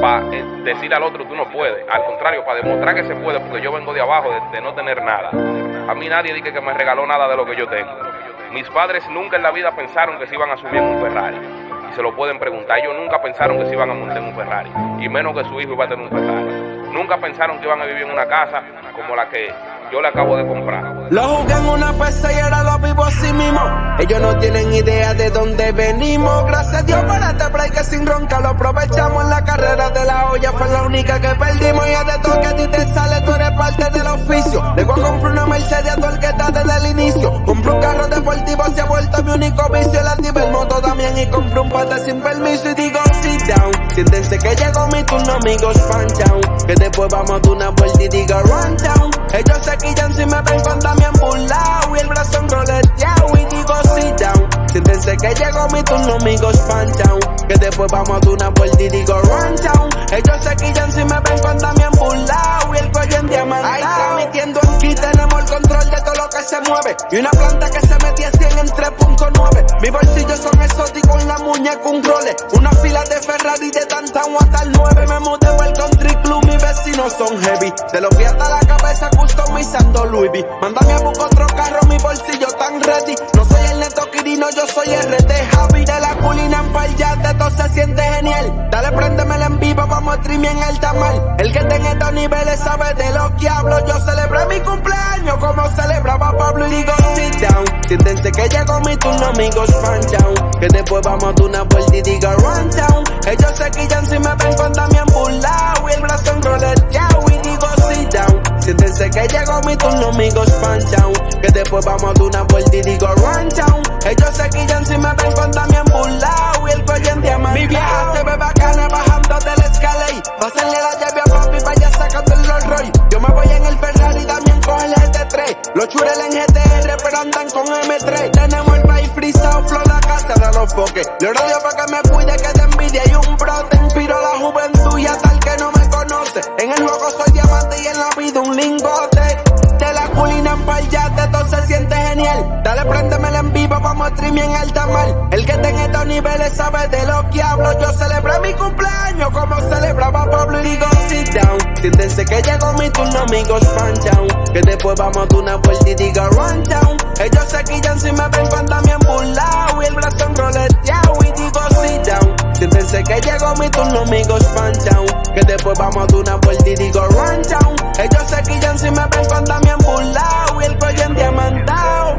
para decirle al otro tú no puedes. Al contrario, para demostrar que se puede, porque yo vengo de abajo, de no tener nada. A mí nadie dice que me regaló nada de lo que yo tengo. Mis padres nunca en la vida pensaron que se iban a subir en un Ferrari. Y se lo pueden preguntar. Ellos nunca pensaron que se iban a montar en un Ferrari. Y menos que su hijo iba a tener un Ferrari. Nunca pensaron que iban a vivir en una casa como la que yo le acabo de comprar. Lo jugué en una PC y ahora lo vivo así mismo. Ellos no tienen idea de dónde venimos. Gracias a Dios por este break que sin ronca lo aprovechamos. En la carrera de la olla fue la única que perdimos. Y es de todo que a ti te sale, tú eres parte del oficio. Le voy a comprar una Mercedes a todo el que está desde el inicio. Compré un carro deportivo, se ha vuelto mi único vicio. La activé el moto también y compré un pata sin permiso. Y digo sit down, siéntense que llegó mi turno, amigos, punch down. Que después vamos a dar una vuelta y digo run down. Ellos se quillan si me ven con Damián burlao y el brazo enroleteado y digo sit down. Siéntense que llegó mi turno, amigos, punch down. Que después vamos a dar una vuelta y digo run down. Ellos se quillan si me ven con Damián burlao y el cuello en diamantao. Ahí transmitiendo aquí tenemos el control de todo lo que se mueve. Y una planta que se metía 100 en 3.9. Mis bolsillos son exóticos en la muñeca un role. Una fila de Ferrari de Downtown hasta el 9. Me mudé al country club, mis vecinos son heavy. De los pies hasta la cabeza customizando Louis V. Mándame a buscar otro carro, mi bolsillo tan ready. No soy el Neto Quirino, yo soy RT Javi. De la culina en par ya de todo se siente genial. Dale, préndemela en vivo, vamos a streamear en alta mar. El que tenga estos niveles sabe de lo que hablo. Yo celebré mi cumpleaños como celebraba Pablo y digo sit down. Siéntense que llegó mi turno, amigos, punch down. Que después vamos a dar una vuelta y digo run down. Ellos se quillan si me ven con Damián burlao y el brazo enroleteado y digo sit down. Siéntense que llegó mi turno, amigos, punch down. Que después vamos a dar una vuelta y digo run down. Ellos se quillan si me ven con Damián burlao y el cuello en diamante. Mi vieja se ve bacana bajando del escalade. Pásenle la llave a papi, vaya sacando el Rolls Royce. Yo me voy en el Ferrari, Damián coge el GT3. Los chureles en GTR pero andan con M3. Tenemos el país frisado, flow la casa de los foques. Le oro a Dios para que me cuide, que te envidia y un brote. Inspiro la juventud y hasta el que no me conoce. En el juego soy diamante y en la vida un lingote. De la culina en par ya de todo se siente genial. Dale, préndemela en vivo, vamos a streamear en alta mar. El que tenga estos niveles sabe de lo que hablo. Yo celebré mi cumpleaños como celebraba Pablo y digo sit down. Siéntense que llegó mi turno, amigos, punch down. Que después vamos a dar una vuelta y digo run down. Ellos se quillan si me ven con Damián burlao y el brazo enroleteado y digo sit down. Siéntense que llegó mi turno, amigos, punch down. Que después vamos a dar una vuelta y digo run down. Ellos se quillan si me ven con Damián burlao y el cuello en diamantao.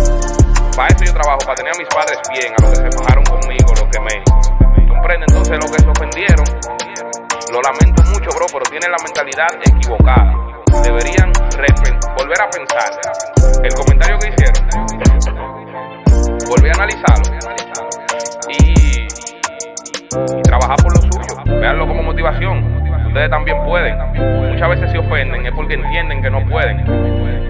Para eso yo trabajo, para tener a mis padres bien, a los que se fajaron conmigo, los que me comprenden. Entonces los que se ofendieron, lo lamento mucho, bro, pero tienen la mentalidad equivocada. Deberían volver a pensar el comentario que hicieron, volver a analizarlo y trabajar por lo suyo. Veanlo como motivación. Ustedes también pueden. Muchas veces se ofenden es porque entienden que no pueden.